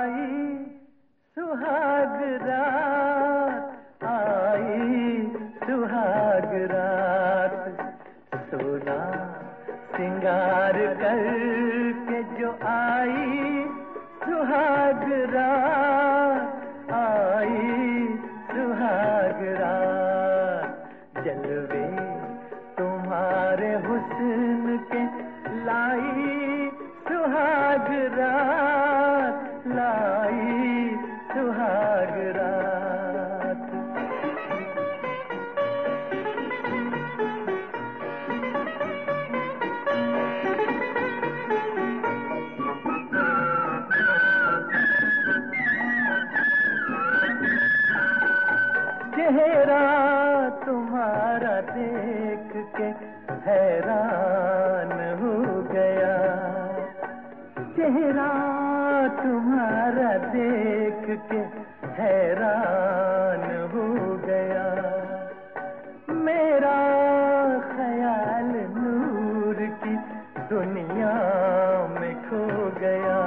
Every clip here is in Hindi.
आई सुहाग रात, आई सुहाग रात। सोना सिंगार करके जो आई सुहाग रात, आई सुहाग रात। जलवे तुम्हारे हुस्न के लाई सुहाग रात, लाई सुहाग रात। चेहरा तुम्हारा देख के हैरान हो गया, चेहरा तुम्हारा देख के हैरान हो गया। मेरा ख्याल नूर की दुनिया में खो गया।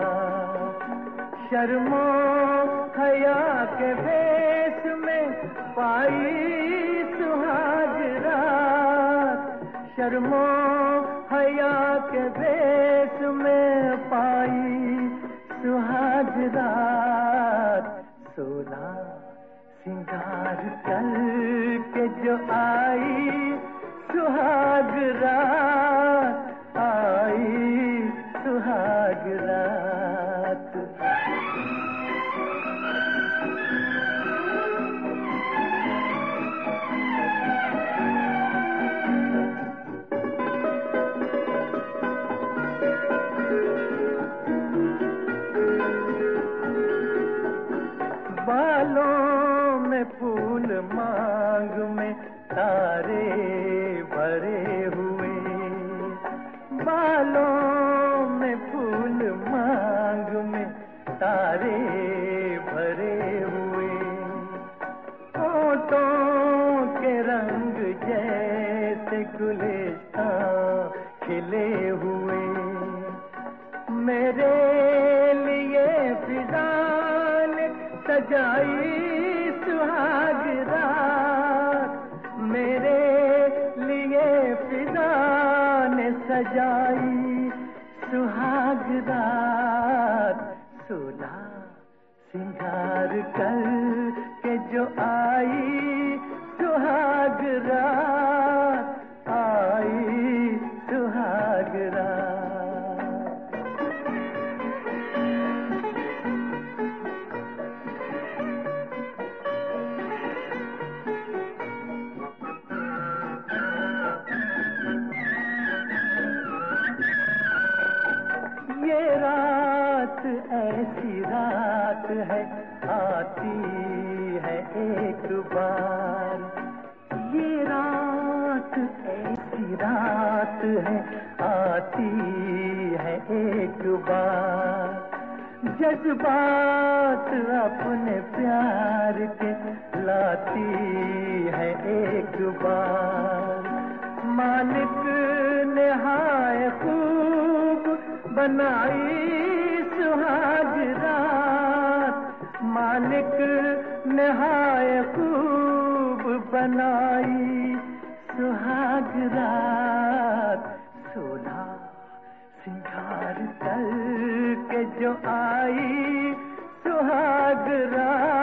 शर्मो हया के भेष में पाई सुहाग रात, शर्मो हया के भेष में पाई सुहाग रात। सोना सिंगार करके जो आई सुहाग रात, आई सुहाग रात। बालों में फूल मांग में तारे भरे हुए, बालों में फूल मांग में तारे भरे हुए। होठों के रंग जैसे गुलिस्तां खिले हुए। मेरे लिए फिजा सजाई सुहाग रात, मेरे लिए फिजा ने सजाई सुहाग रात। सोना सिंगार करके जो आई सुहाग रात, आई सुहाग रात। ये रात ऐसी रात है आती है एक बार, ये रात ऐसी रात है आती है एक बार। जज्बात अपने प्यार के लाती है एक बार। मालिक ने हाय खूब बनाई सुहाग रात, मालिक ने हाय खूब बनाई सुहाग रात। सोना सिंगार करके जो आई सुहाग रात,